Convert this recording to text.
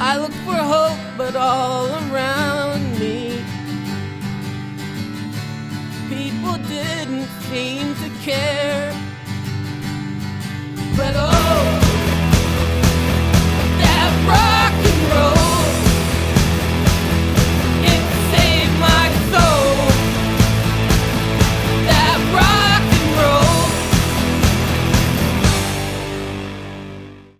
I looked for hope, but all around me people didn't seem to care. But oh,